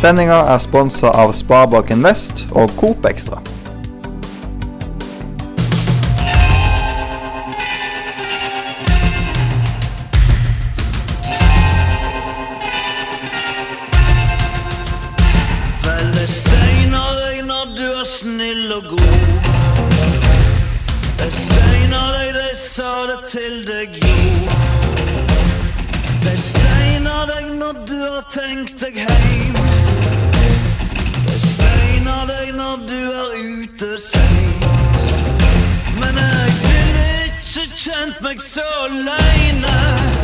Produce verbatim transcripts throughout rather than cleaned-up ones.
Sendinga er sponset av Sparebanken Vest og Coop Extra. Vel, det steiner deg når du er snill og god. Det steiner deg, det sa det til deg, jo. Det steiner deg når du har tenkt deg heim. Det steiner deg når du er ute sent. Men jeg ville ikke kjent meg så alene.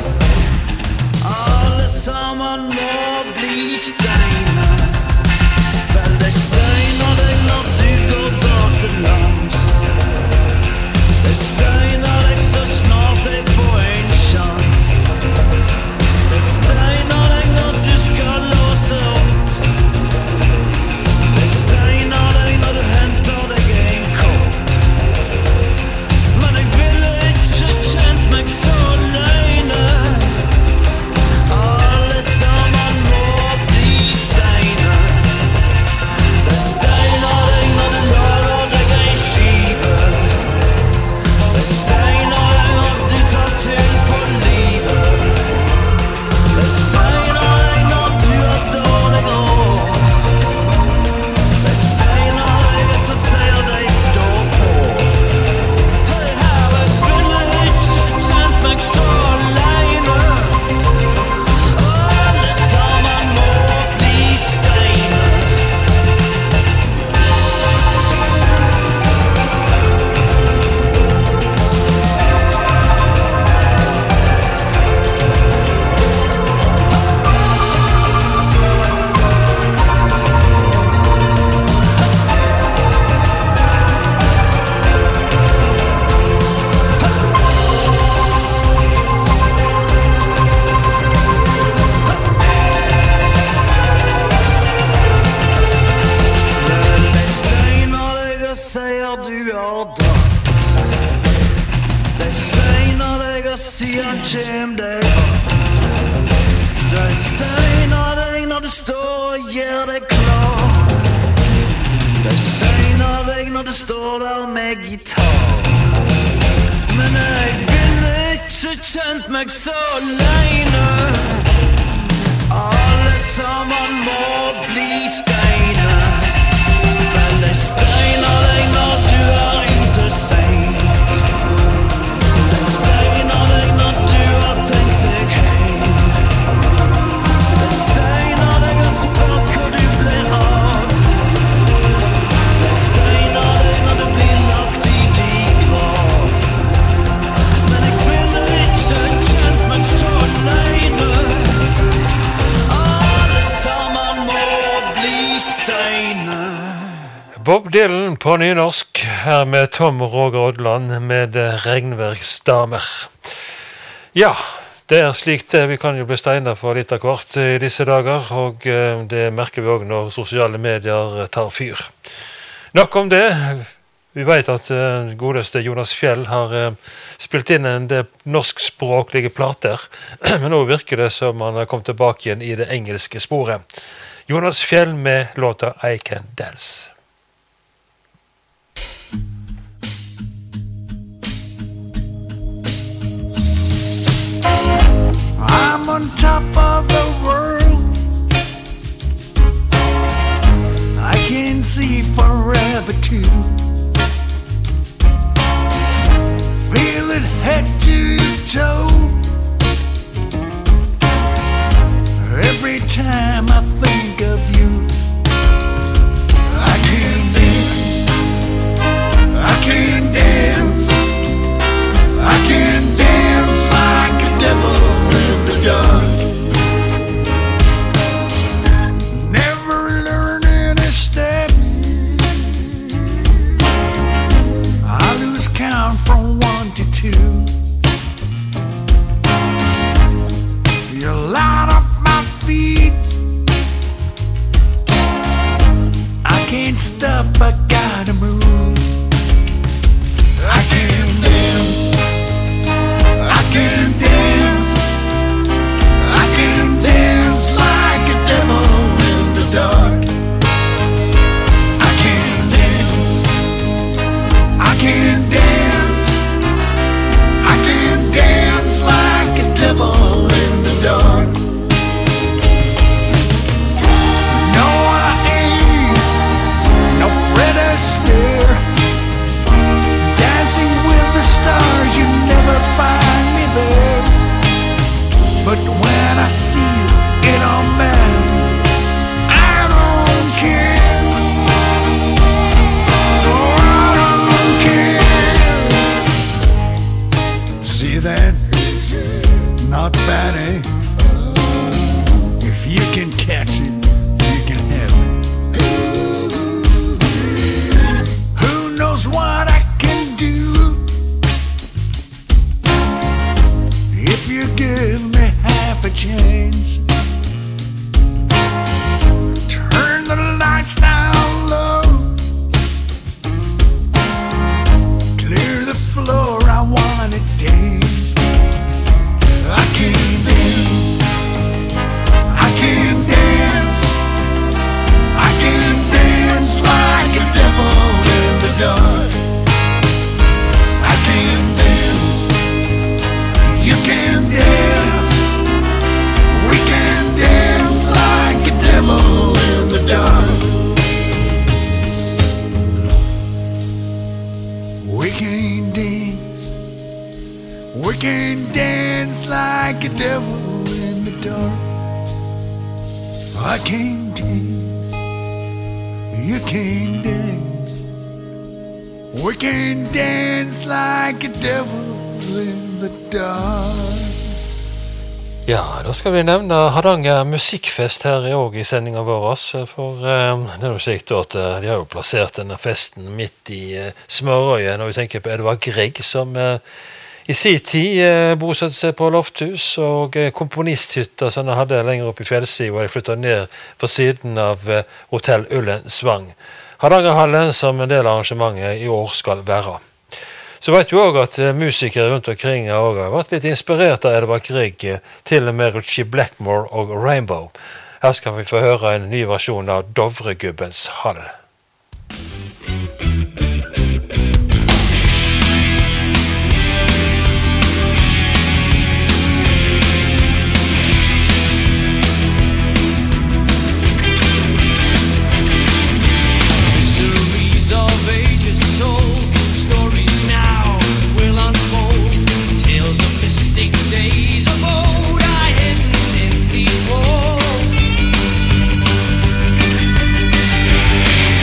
Alle sammen må bli steiner. Vel, det steiner deg når du går gatelangs. Det steiner deg så snart jeg får en sjans. Det steiner deg når du skal låse opp. Det steiner deg når du henter deg en kopp. Men jeg ville ikke kjent meg så alene. Alle sammen må bli steiner. Det steiner deg når du lager deg en skive. Det steiner deg når du tar til på livet. Det steiner deg når du har dårlig råd. Det steiner deg så sier deg stå på. Hei her, jeg ville ikke kjent meg så alene. Alle sammen må bli steiner. Det steiner deg og sier du har dratt. Det steiner deg og sier han kjem deg hatt. Det steiner deg når du står og gjør deg klar. Det steiner deg når du står der med gitar. Men jeg ville ikke kjent meg så alene. Alle sammen må bli steiner. Vel, det steiner deg når du er ute sent. Det steiner deg når du har tenkt deg heim. Det steiner deg og spør hvor du blir av. Det steiner deg når du blir lagt i din grav. Men jeg ville ikke kjent meg så alene. Alle sammen må bli steiner. Bob Dylan på nynorsk, her med Tom Roger Odland med Regnverksdamer. Ja, det er slik det. Vi kan jo bli steiner for litt av hvert i disse dager, og eh, det merker vi også når sosiale medier tar fyr. Nok om det. Vi vet at eh, godeste Jonas Fjell har eh, spilt inn en del norskspråklige plater, men nå virker det som han har kommet tilbake igjen i det engelske sporet. Jonas Fjell med låta I Can Dance. I'm on top of the world. I can see forever too. Feel it head to toe. Every time I think of you, I can dance. I can dance. I can dance like a devil in the dark. Never learn any steps. I lose count from one to two. You light up my feet. I can't stop, I gotta move. I can dance. I can dance. I can dance like a devil in the dark. you that? Not bad, eh? If you can catch it, you can have it. Who knows what I can do if you give me half a chance? Turn the lights down low, clear the floor, I wanna dance. I can dance, I can dance, I can dance like a devil in the dark. I can dance, you can dance, we can dance like a devil in the dark. We can dance, we can dance like a devil in the dark. I can dance, you can dance, we can dance like a devil in the dark. Ja, da skal vi nevne Hardanger musikkfest her i år i sendingen vår, for eh, det er jo sikkert at eh, de har jo plassert denne festen midt i eh, smørøyet, når vi tenker på Edvard Grieg, som eh, i sin tid eh, bosatte seg på Lofthus, og eh, komponisthytta som de hadde lenger opp i fjellsiden, hvor de flyttet ned på siden av eh, Hotell Ullensvang. Hardangerhallen, som en del av arrangementet i år skal være. Så vet du også at musikere rundt omkring har vært litt inspirert av Edvard Grieg, til og med Ritchie Blackmore og Rainbow. Her skal vi få høre en ny versjon av Dovregubbens hall. Mysteries of ages told, stories now will unfold. Tales of mystic days of old are hidden in these walls.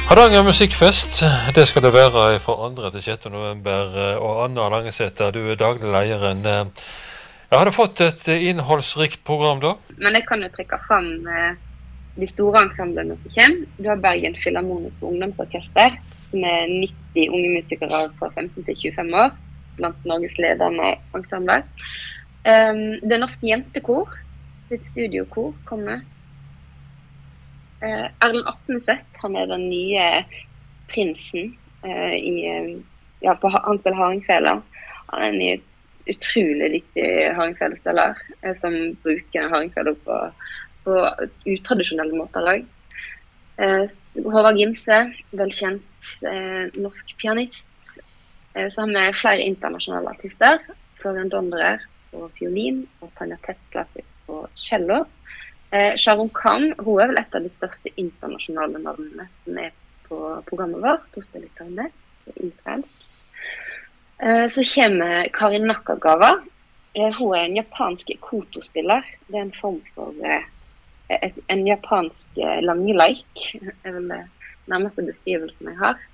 Hardanger musikkfest, det skal det være fra andre til sjette november, og Anna Langesæter, du er daglig lederen. Jeg hadde fått et innholdsrikt program da. Men jeg kan jo trekke frem eh, de store ensemblene som kommer. Du har Bergen Filharmoniske Ungdomsorkester, som er nitti unge musikere fra femten til tjuefem år, blant Norges ledende ensembler. Um, det norske jentekor, sitt studiokor, kommer. Uh, Erlend Atneseth, han er den nye prinsen uh, i, ja, på, han spiller Hardingfela. Han er en ny, utrolig dyktig Hardingfela-spiller uh, som bruker Hardingfela på, på utradisjonelle måter også. Uh, Håvard Gimse, velkjent uh, norsk pianist. Uh, så har vi flere internasjonale artister. Florian Donderer på fiolin og Tanja Tettlaff på cello. Eh, Sharon Khan, hun er vel et av de største internasjonale navnene som er på programmet vårt. Hun spiller klarinett, israelsk. Eh, så kommer Karin Nakagawa. Eh, hun er en japansk koto-spiller. Det er en form for eh, et, en japansk eh, langeleik. Det er vel det nærmeste beskrivelsen jeg har.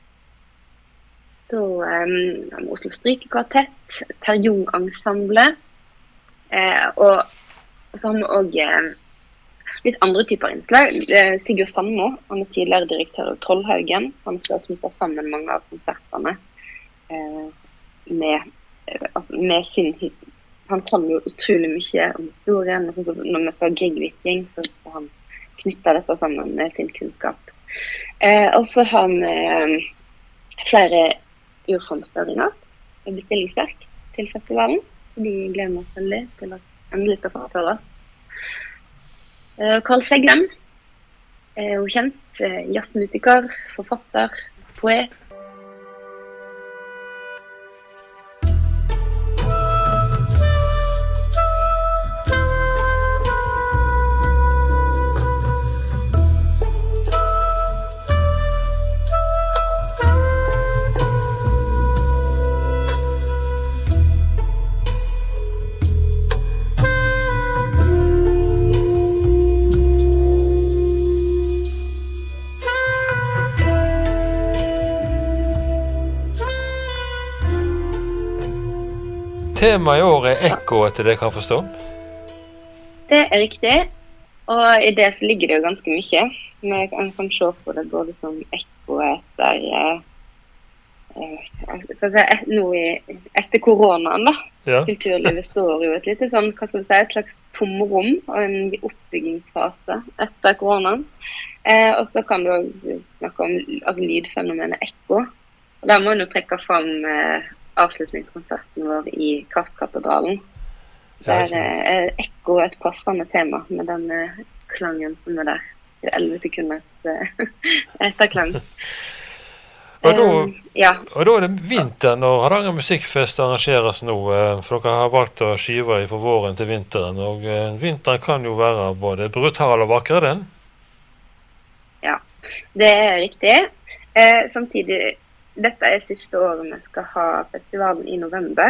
Så eh, Oslo Strykekvartett, Terjung Ensemble, eh, og, og så har vi også eh, litt andre typer innslag. Sigurd Sandmo, han er tidligere direktør av Trollhaugen. Han skal knytte sammen mange av konsertene eh, med, eh, altså med sin hit. Han kan jo utrolig mye om historien, og så når vi får Grieg Viking, så skal han knytte dette sammen med sin kunnskap. Eh, og så har vi eh, flere urframføringer og bestillingsverk til festivalen. De gleder oss veldig til at endelig skal framføres. Uh, Carl Seglem er jo kjent, uh, jazzmusiker, forfatter, poet. Tema i år er ekko, etter det jeg kan forstå. Det er riktig, og i det så ligger det jo ganske mye. Men jeg kan se på det både som ekko etter, eh, eh, si, nå i, etter koronaen da. Ja. Kulturlivet står jo et lite sånn, hva skal vi si, et slags tomrom og en oppbyggingsfase etter koronaen. Eh, og så kan du også snakke om altså, lydfenomenet ekko. Og der må du trekke frem eh, avslutningskonserten vår i Kraftkatedralen. Der er ekko et passende tema med den uh, klangen som er der. Det er elleve sekunders uh, etterklang. Og da, um, ja. og da er det vinter når Hardanger Musikkfest arrangeres nå, uh, for dere har valgt å skyve fra våren til vinteren, og uh, vinteren kan jo være både brutal og vakker, den? Ja, det er riktig. Uh, samtidig dette er siste året vi skal ha festivalen i november.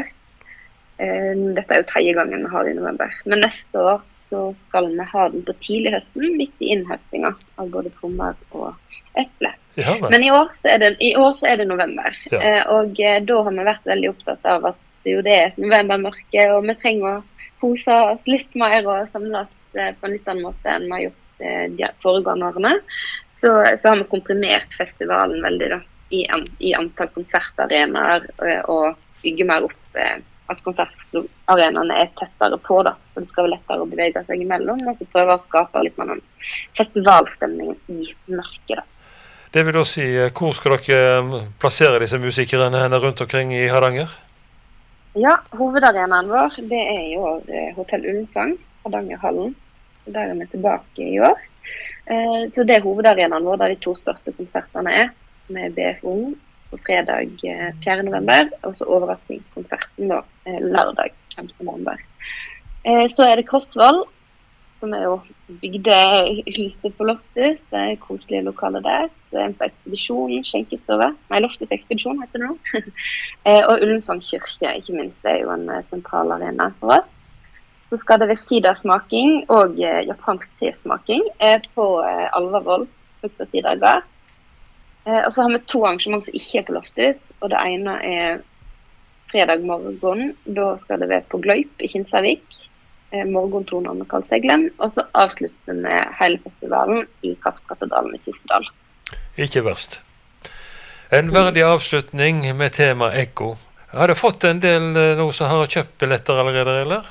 Dette er jo tredje gangen vi har det i november. Men neste år så skal vi ha den på tidlig høsten, midt i innhøstinga av både plommer og eple. Ja, men. men i år, så er det, i år så er det november. Ja. Og da har vi vært veldig opptatt av at det jo det er novembermørke, og vi trenger å kose oss litt mer og samles på en litt annen måte enn vi har gjort de foregående årene. Så, så har vi komprimert festivalen veldig da. I, an, i antall konsertarenaer og, og bygge mer opp eh, at konsertarenaene er tettere på da, så det skal være lettere å bevege seg imellom, og så prøve å skape litt mer den festivalstemningen i mørket da. Det vil da si, hvor skal dere plassere disse musikerne rundt omkring i Hardanger? Ja, hovedarenaen vår, det er i år eh, Hotell Ullensvang, Hardangerhallen, der er vi tilbake i år. Eh, så det er hovedarenaen vår, der de to største konsertene er, med B F O på fredag fjerde november, og så overraskningskonserten da, lørdag femte november. Eh, så er det Krossvoll, som er jo bygdehuset på Loftus, det er koselige lokaler der, det er en på ekspedisjon, skjenkestove, nei, Loftus ekspedisjon heter det nå, eh, og Ullensvang kirke, ikke minst, det er jo en sentral arena for oss. Så skal det være sidersmaking og eh, japansk tesmaking eh, på eh, Alvarvoll, frukt og sidergar. Eh, og så har vi to arrangement som ikke er på Lofthus, og det ene er fredag morgen. Da skal det være på Gløyp i Kinsarvik. Eh, morgentoner med Kalseglen. Og så avslutter vi hele festivalen i Kraftkatedralen i Tyssedal. Ikke verst. En verdig avslutning med tema Ekko. Har du fått en del eh, noe som har kjøpt billetter allerede, eller?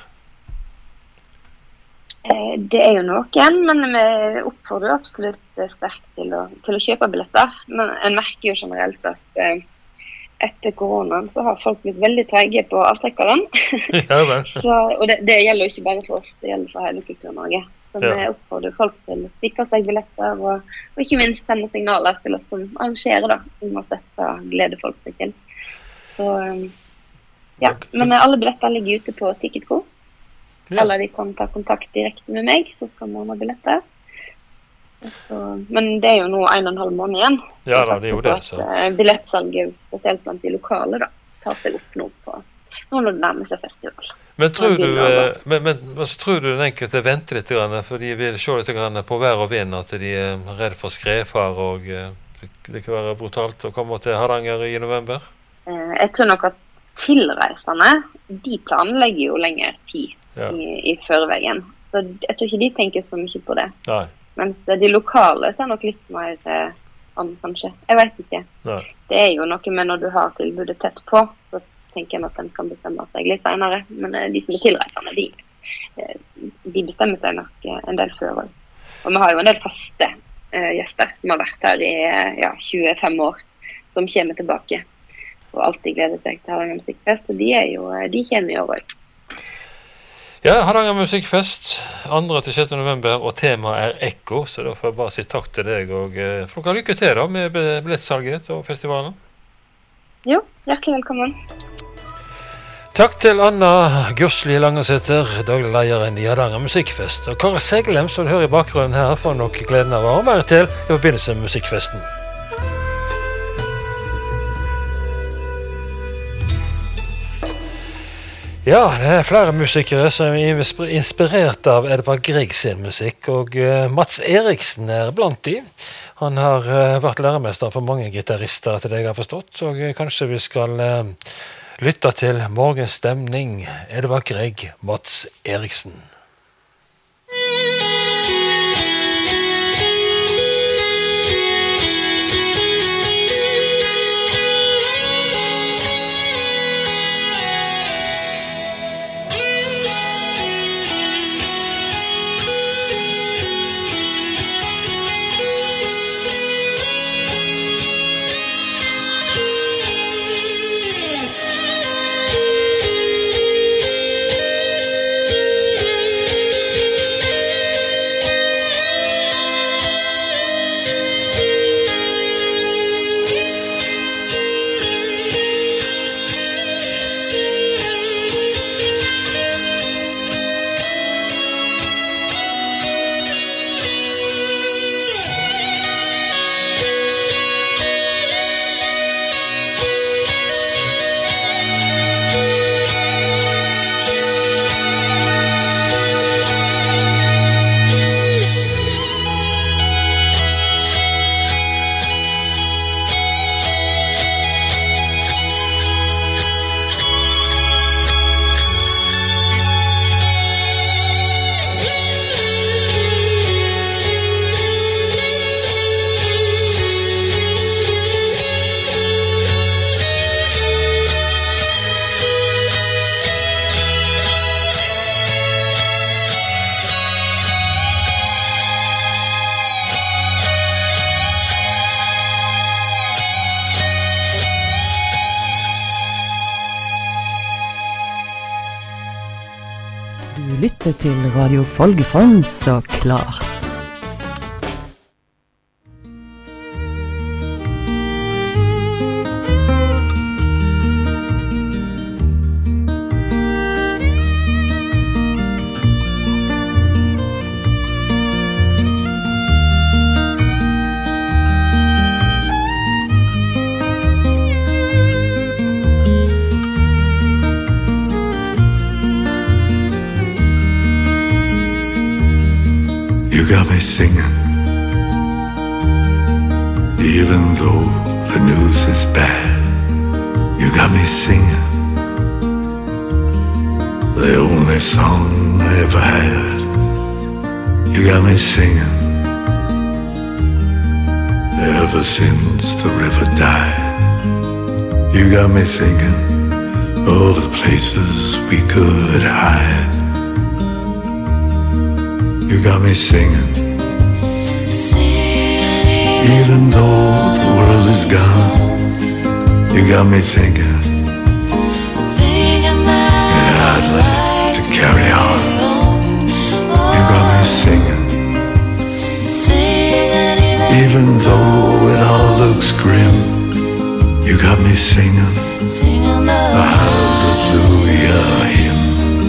Eh, det er jo noen, men vi oppfordrer absolutt eh, sterkt til å, til å kjøpe billetter. Men en merker jo generelt at eh, etter koronaen så har folk blitt veldig trege på avtrekkeren. Ja, vel. Så, og det, det gjelder jo ikke bare for oss, det gjelder for hele Kultur-Norge. Så Ja. vi oppfordrer folk til å sikre seg billetter, og, og ikke minst sende signaler til oss som arrangerer da, om at dette gleder folk seg til. Så, eh, ja. Men eh, alle billetter ligger ute på Ticketco. Ja. Eller de kan ta kontakt direkte med meg, så skal vi ordne billetter. Så, men det er jo nå en og en halv måned igjen. Ja Så da, det er jo satser det, på at, så. eh, Billettsalget, spesielt blant de lokale, da, tar seg opp nå på nå når det nærmer seg festival. Men tror du, begynner å- eh, men, men altså, tror du den enkelte venter litt, grann, for de vil se litt grann på vær og vind, at de er redd for skredfare, og eh, det, det kan være brutalt å komme til Hardanger i november? Eh, jeg tror nok at tilreisende, de planlegger jo lengre tid Ja. i, i førveien. Så jeg tror ikke de tenker så mye på det. Nei, Mens det- de lokale ser nok litt mer eh, an, kanskje. Jeg vet ikke. nei. Det er jo noe med når du har tilbudet tett på, så tenker jeg at den kan bestemme seg litt senere. Men eh, de som er tilreisende, de, eh, de bestemmer seg nok eh, en del før også. Og vi har jo en del faste eh, gjester som har vært her i eh, ja, tjuefem år, som kommer tilbake og alltid gleder seg til Hardanger Musikkfest. Og de, er jo, eh, de kommer i år også. Ja, Hardanger Musikkfest, andre til sjette november, og temaet er Ekko, så da får jeg bare si takk til deg, og eh, får dere lykke til da med be- billettsalget og festivalen. Jo, hjertelig velkommen. Takk til Anna Gursli Langesæter, daglig lederen i Hardanger Musikkfest. Og Kåre Seglem, som du hører i bakgrunnen her, får nok gleden av å være til i forbindelse med musikkfesten. Ja, det er flere musikere som er insp- inspirert av Edvard Grieg sin musikk, og eh, Mats Eriksen er blant de. Han har eh, vært læremester for mange gitarister, etter det jeg har forstått, og eh, kanskje vi skal eh, lytte til Morgens stemning, Edvard Grieg, Mats Eriksen. Du lytter til Radio Folgefond, så klart. You got me singing. Even though the news is bad, you got me singing the only song I ever had. You got me singing ever since the river died. You got me thinking of the places we could hide. You got me singing, even though the world is gone. You got me thinking, yeah, I'd like to carry on. You got me singing, even though it all looks grim. You got me singing the hallelujah hymn.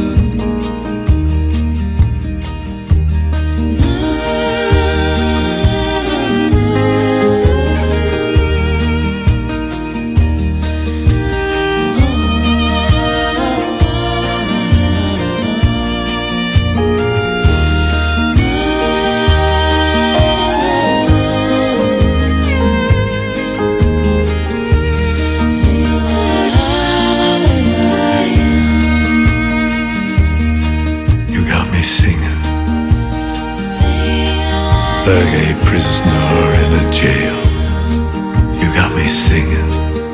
Like a prisoner in a jail. You got me singing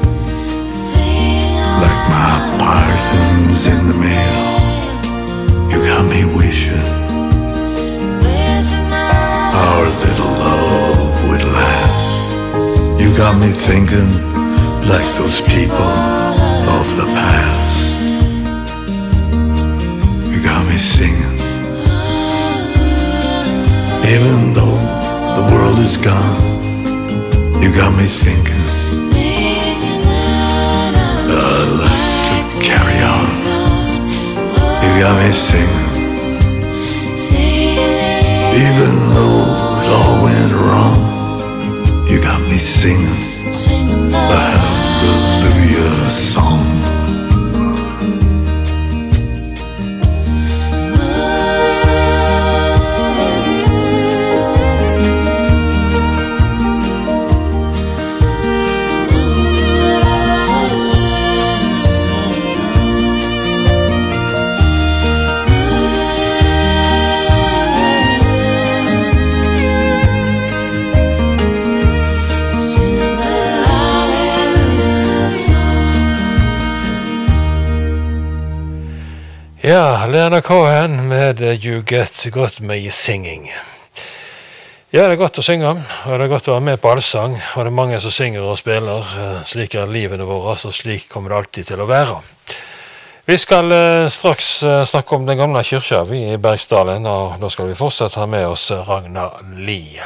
like my pardon's in the mail. You got me wishing our little love would last. You got me thinking like those people of the past. You got me singing, even though the world is gone. You got me thinking I'd like to carry on. You got me singing, even though it all went wrong. You got me singing the hallelujah song. Ja, Leonard Cohen med You Get Got Me Singing. Ja, det er godt å synge, og det er godt å være med på allsang, og det er mange som synger og spiller. Slik er livene våre, så slik kommer det alltid til å være. Vi skal straks snakke om den gamle kyrkja, vi i Bergsdalen, og da skal vi fortsatt ha med oss Ragna Lie.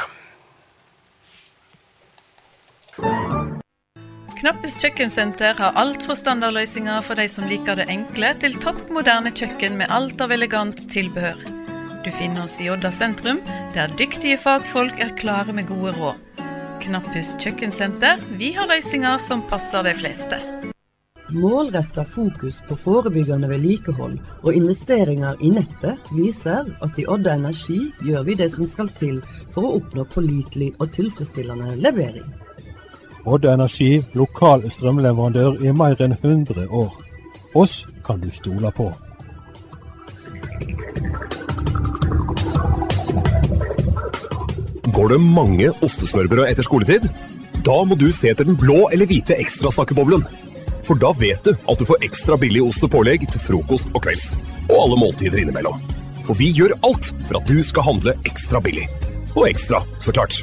Knappes kjøkkensenter har alt fra standardløsninger for de som liker det enkle til toppmoderne kjøkken med alt av elegant tilbehør. Du finner oss i Odda sentrum, der dyktige fagfolk er klare med gode råd. Knappes kjøkkensenter, vi har løsninger som passer de fleste. Målrettet fokus på forebyggende vedlikehold og investeringer i nettet viser at i Odda Energi gjør vi det som skal til for å oppnå pålitelig og tilfredsstillende levering. Odda Energi, lokal strømleverandør i mer enn hundre år. Oss kan du stole på. Går det mange ostesmørbrød etter skoletid? Da må du se etter den blå eller hvite ekstra snakkeboblen. For da vet du at du får ekstra billig ost og pålegg til frokost og kvelds. Og alle måltider innimellom. For vi gjør alt for at du skal handle ekstra billig. Og ekstra, så klart.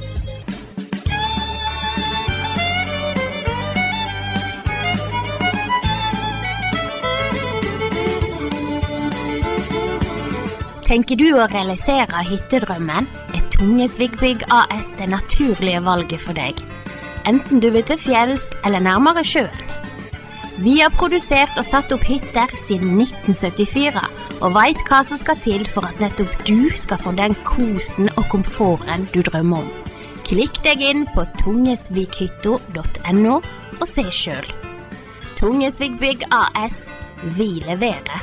Tenker du å realisere hyttedrømmen, er Tungesvigbygg A S det naturlige valget for deg. Enten du vil til fjells eller nærmere sjøen. Vi har produsert og satt opp hytter siden nitten syttifire, og vet hva som skal til for at nettopp du skal få den kosen og komforten du drømmer om. Klikk deg inn på tungesvighytta punktum no og se selv. Tungesvigbygg A S, vi leverer.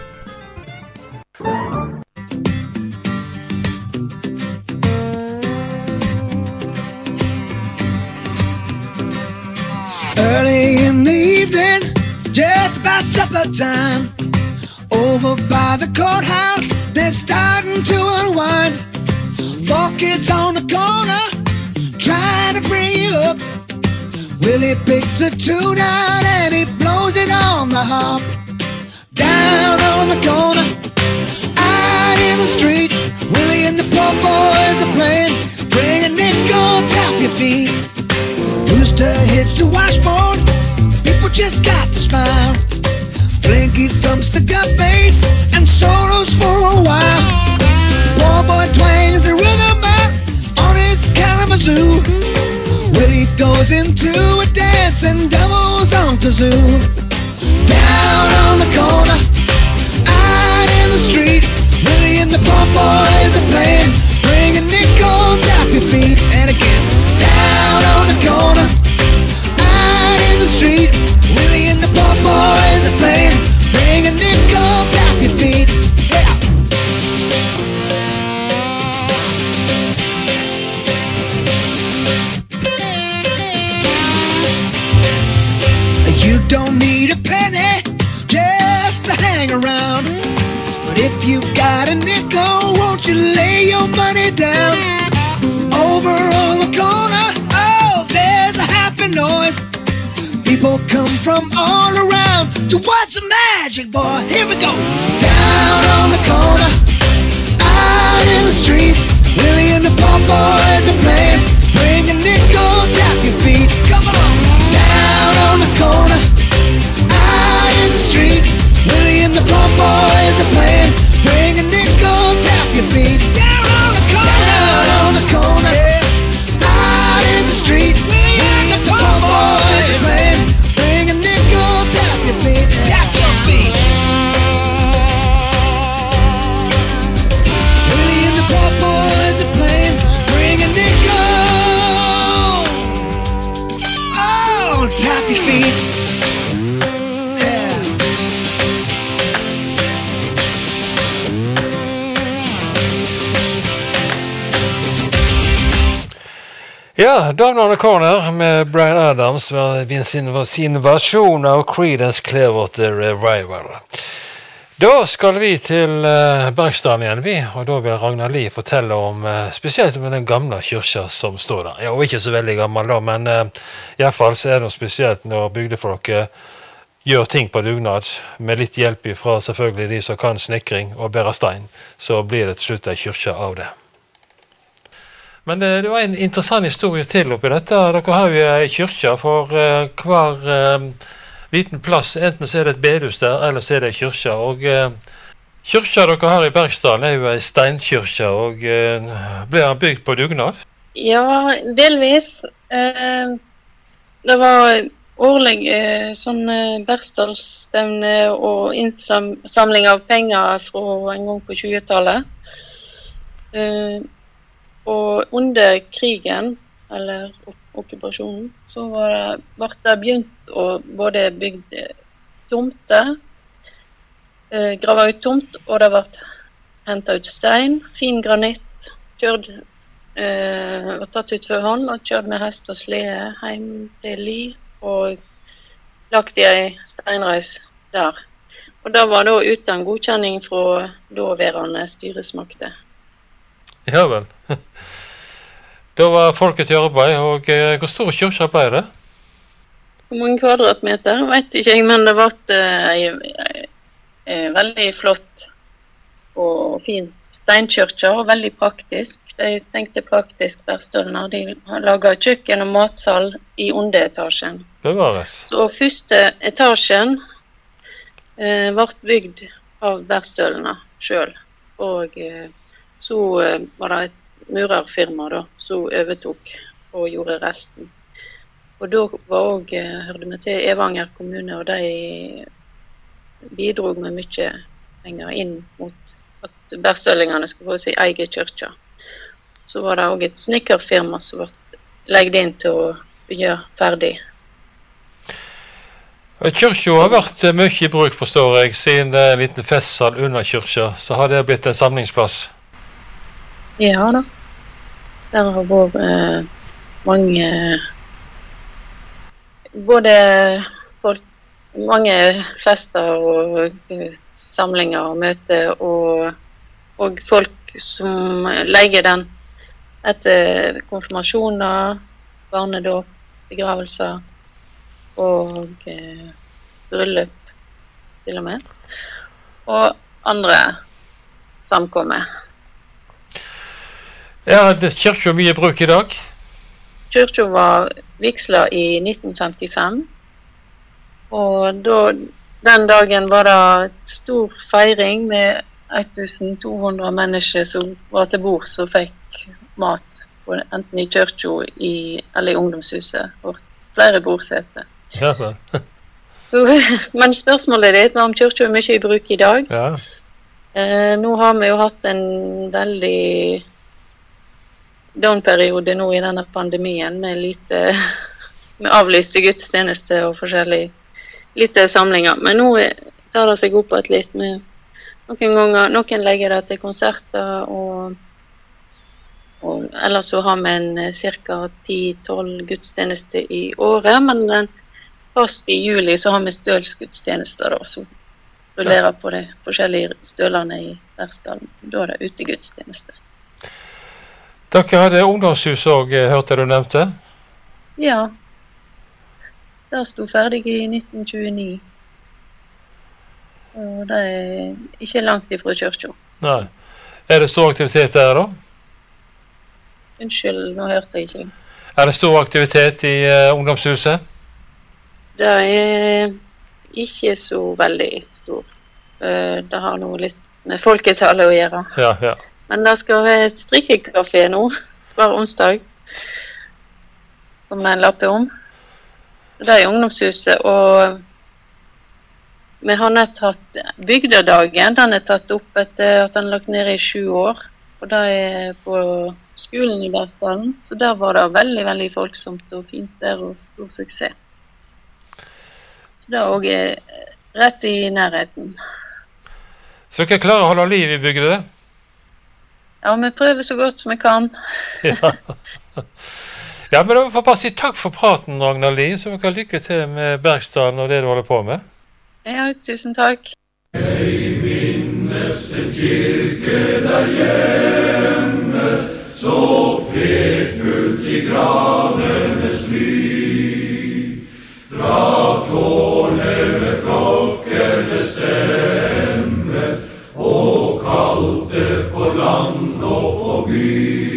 supper time. Over by the courthouse, they're starting to unwind. Four kids on the corner, trying to bring you up. Willie picks a tune out and he blows it on the harp. Down on the corner, out in the street, Willie and the poor boys are playing. Bring a nickel, tap your feet. Rooster hits the washboard, people just got to smile. Blinky thumps the gut bass and solos for a while. Poor boy twangs the rhythm out on his Kalamazoo. Willie goes into a dance and doubles on kazoo. Down on the corner, out in the street, Willie and the poor boys are playing. Bring a nickel, tap your feet. And again, down on the corner, out in the street, Willie and the poor boys are playing. Bring a nickel, tap your feet. Yeah. You don't need a penny just to hang around. But if you got a nickel, won't you lay your money down? Over on the corner, oh, there's a happy noise. People come from all around to watch the magic, boy. Here we go. Down on the corner, out in the street, Willie and the poor boys are playing. Bring a nickel, tap your feet. Come on. Down on the corner, out in the street, Willie and the poor boys are playing. Bring a nickel, tap your feet. Down on the corner, down on the corner, yeah. Out in the street, Willie and the poor boys are playing. Bring a nickel, tap your feet, tap your feet. Willie and the poor boys are playing. Bring a nickel. Oh, tap your feet. Ja, Down on the Corner med Bryan Adams med sin, sin versjon av Creedence Clearwater Revival. Da skal vi til uh, Bergsdalen igjen, vi, og da vil Ragnar Lie fortelle om uh, spesielt om den gamle kyrkja som står der. Ja, og ikke så veldig gammel da, men uh, i hvert fall så er det spesielt når bygdefolket gjør ting på dugnad, med litt hjelp fra selvfølgelig de som kan snikring og bære stein, så blir det til slutt en kyrkja av det. Men det, det var en interessant historie til oppi dette. Dere har jo en kyrkja for uh, hver uh, liten plass. Enten så er det et bedhus der, eller så er det en kyrkja. Og uh, kyrkja dere har i Bergsdalen er jo en steinkyrkja, og uh, ble den bygd på dugnad? Ja, delvis. Uh, det var årlig uh, sånn uh, Bergsdalsstevne og innsamling av penger fra en gang på tjuetallet. Uh, Og under krigen, eller okkupasjonen, så var det, var det begynt å både bygge tomter, eh, grave ut tomt, og det var hentet ut stein, fin granitt, kjørt, eh, var tatt ut for hånd, og kjørt med hest og slede hjem til Li, og lagt i en steinreis der. Og det var da uten godkjenning fra daværende styresmakter. Ja vel. Da var folket i arbeid, og eh, hvor stor kyrkja ble det? Hvor mange kvadratmeter, vet ikke jeg, men det var en veldig flott og fin steinkyrkja, og veldig praktisk. De tenkte praktisk Bergsdølene. De laget kjøkken og matsal i underetasjen. Bevares. Så første etasjen eh, ble bygd av Bergsdølene selv, og eh, så uh, var det et murerfirma da, som overtok og gjorde resten. Og da var også, uh, hørte vi til Evanger kommune, og de bidrog med mye penger inn mot at bergstøllingene skulle få sin egen kyrkja. Så var det også et snikkerfirma som ble legget inn til å gjøre ferdig. Kyrkja har vært mye i bruk, forstår jeg, siden det er en liten festsal under kyrkja, så har det blitt en samlingsplass. Ja da. Der har vært eh, mange både folk mange fester og uh, samlinger og møter, og, og folk som legger den etter konfirmasjoner, barnedåp, begravelser og uh, bryllup til og med, og andre samkommer. Ja, det kyrkja mye bruk i dag? Kyrkja var vigslet i nitten femtifem, og da, den dagen var det stor feiring med tolv hundre mennesker som var til bords og fikk mat, enten i kyrkja i, eller i ungdomshuset, og flere bordseter. Ja, vel. Så, men spørsmålet ditt var om kyrkja er mye i bruk i dag. Ja. Eh, nå har vi jo hatt en veldig down-periode nå i denne pandemien med lite med avlyste gudstjenester og forskjellige lite samlinger, men nå tar det seg opp et litt med noen ganger, noen legger det til konserter og, og ellers så har vi en cirka ti tolv gudstjenester i året, men den, først i juli så har vi stølsgudstjenester da, som rullerer på de forskjellige stølene i Versdalen, da er det utegudstjenester. Dere hadde ungdomshus også, hørte du nevnte? Ja, det stod ferdig i nitten tjueni. Og det er ikke langt ifra kyrkja. Nei. Er det stor aktivitet der da? Unnskyld, nå hørte jeg ikke. Er det stor aktivitet i uh, ungdomshuset? Det er ikke så veldig stor. Uh, det har noe litt med folketallet å gjøre. Ja, ja. Men det skal være strikkekafé nå, hver onsdag. Som den lapper om. Det er i ungdomshuset, og vi har nett hatt bygdedagen, den er tatt opp etter at den er lagt ned i sju år, og det er på skolen i Versdalen, så der var det veldig, veldig folksomt og fint der, og stor suksess. Så det er også rett i nærheten. Så dere klarer å holde liv i bygdet det? Ja, vi prøver så godt som vi kan. Ja. Ja, men da får bare si takk for praten, Ragnar Lie, så vi kan lykke til med Bergsdalen og det du holder på med. Ja, tusen takk. Jeg minnes en kirke der hjemme, så fredfullt i granenes ly. Fra tårnet klokkerne stemme, og kalte på land og på by.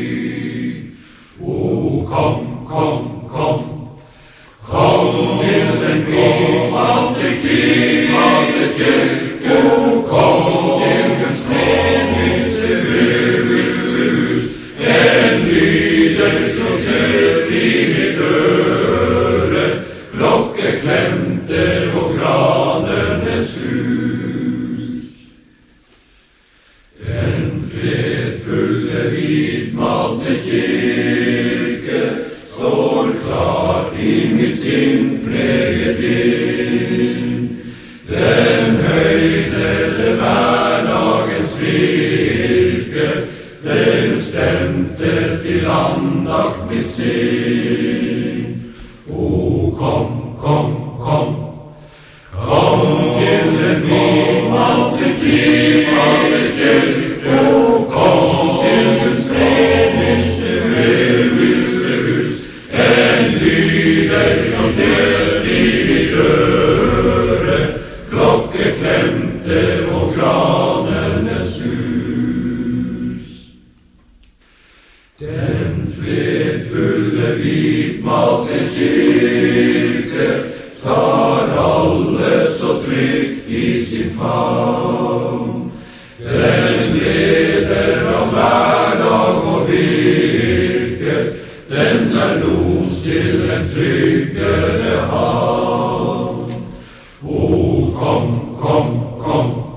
O, kom, kom, kom, kom til den kommende kirke, o, kom til Guds fredlyste hus, en lyder som tørt i mitt øre, klokkeklemter og granernes hus. Den fredfulle hvitmalte kirke står klar i mitt sinn preget inn. Den høynede hverdagens virke, den stemte til andakt mitt sinn. O, kom, kom, kom, kom til den hvitmalte kirke, o, kom til Guds fredlyste hus, en lyder som tørt i mitt øre, klokkeklemter og granernes hus. Den fredfulle hvitmalte kirke tar alle så trygt i sin favn. Den leder om hverdag og virke, den er los til en tryggere havn. O, kom, kom, kom,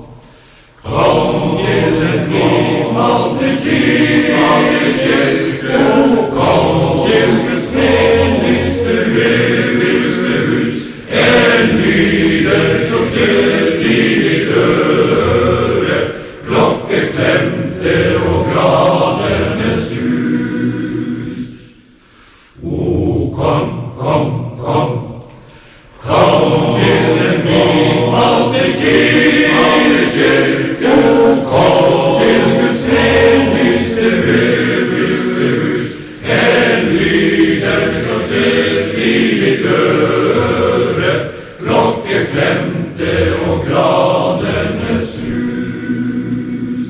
glemte og gradenes hus.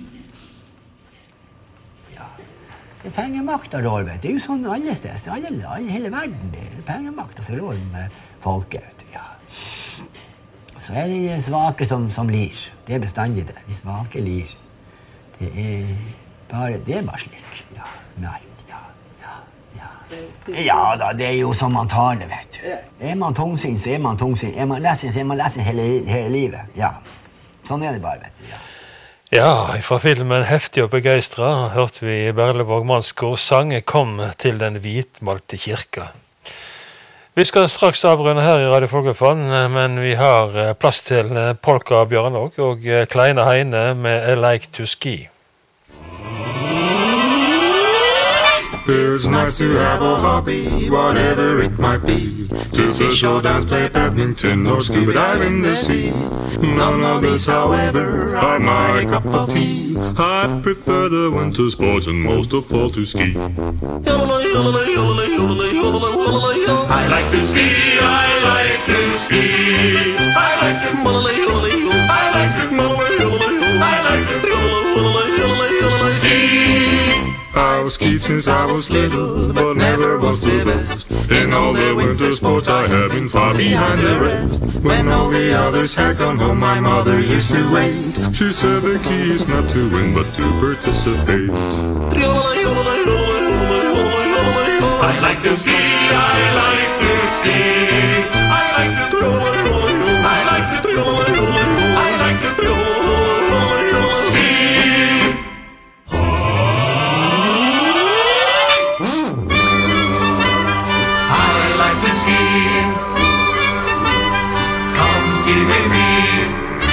Ja, det er pengemakta rår, vet du. Det er jo sånn alle steder, alle, alle, hele verden. Det er pengemakta som rår med folket, vet du. Ja. Så er det de svake som, som lir. Det er bestandig det. De svake lir. Det er bare, det er bare slik. Ja, med alt, ja. Ja, ja. Ja da, det er jo som man tar det, vet du. Er man tungsinn, så er man tungsinn. Er man lesin, så er man lesin hele, hele livet. Ja, sånn er det bare, vet du. Ja, ja fra filmen Heftig og begeistra hørte vi Berlevåg Mannskor sange Kom til den hvitmalte kirka. Vi skal straks avrunde her i Radio Folkefond, men vi har plass til Polka Bjørnåk og Kleine Heine med I Like to Ski. It's nice to have a hobby, whatever it might be. To fish or dance, play badminton or scuba dive in the sea. None of these, however, are my cup of tea. I prefer the winter sports and most of all to ski. I like to ski, I like to ski. I like to I like to I like to ski. I've skied since I was little, but never was the best. In all the winter sports I have been far behind the rest. When all the others had gone home, my mother used to wait. She said the key is not to win, but to participate. I like to ski, I like to ski. I like to I like to I like to ski. Come ski with me.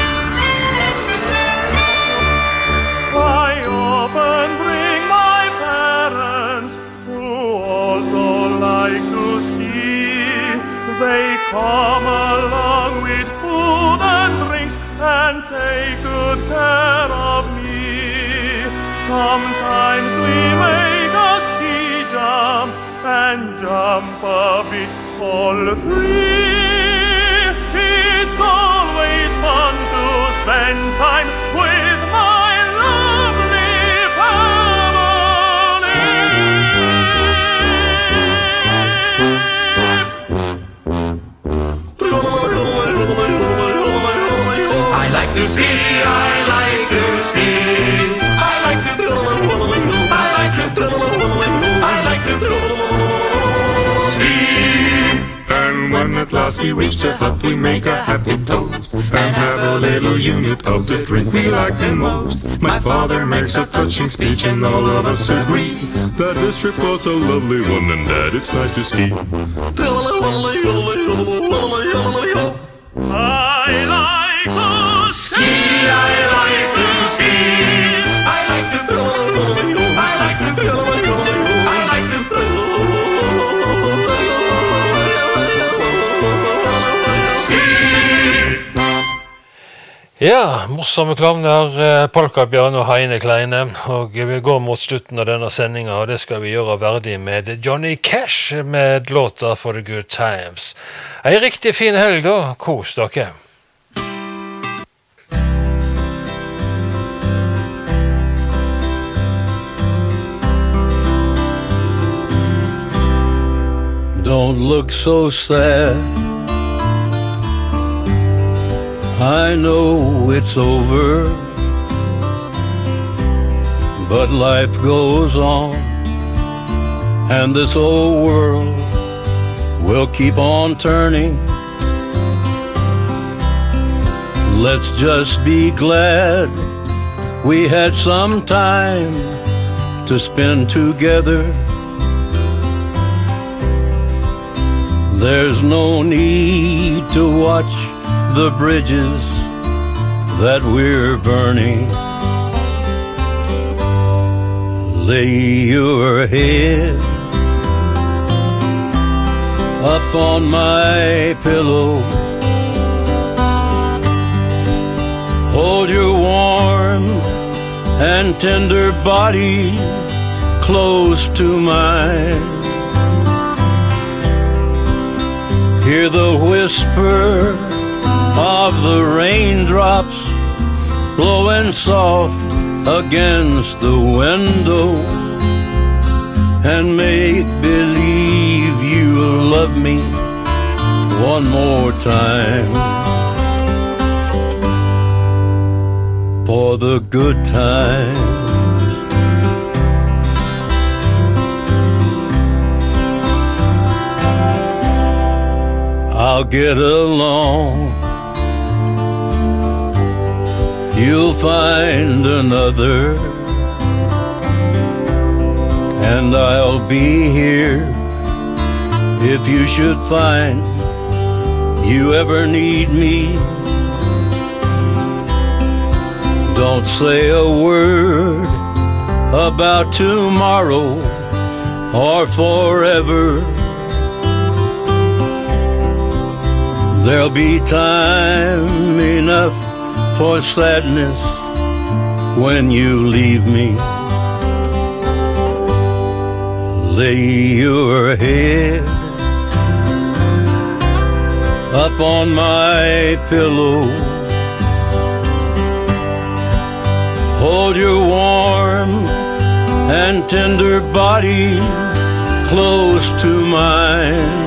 I often bring my parents who also like to ski. They come along with food and drinks and take good care of me. Sometimes we make a ski jump and jump a bit all three. It's always fun to spend time with my lovely family. I like to ski, I like to ski. I like to I like to I like to ski. And when at last we reach the hut, we make a happy toast and have a little unit of the drink we like the most. My father makes a touching speech and all of us agree that this trip was a lovely one and that it's nice to ski. I like to ski, I like to ski. I like to I like to I like to Ja, morsomme klovner, Polka Bjørn og Heine Kleine, og vi går mot slutten av denne sendingen, og det skal vi gjøre verdig med Johnny Cash med låter for the good times. En riktig fin helg da, kos dere. Don't look so sad. I know it's over, but life goes on, and this old world will keep on turning. Let's just be glad we had some time to spend together. There's no need to watch the bridges that we're burning. Lay your head up on my pillow. Hold your warm and tender body close to mine. Hear the whisper raindrops blowing soft against the window, and make believe you'll love me one more time. For the good times. I'll get along. You'll find another, and I'll be here if you should find you ever need me. Don't say a word about tomorrow or forever. There'll be time enough for sadness when you leave me. Lay your head up on my pillow. Hold your warm and tender body close to mine.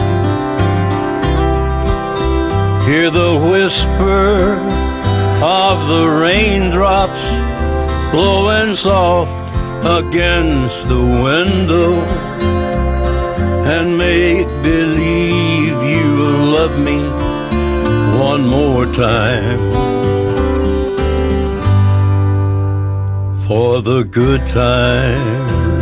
Hear the whisper of the raindrops blowing soft against the window, and make believe you'll love me one more time. For the good times.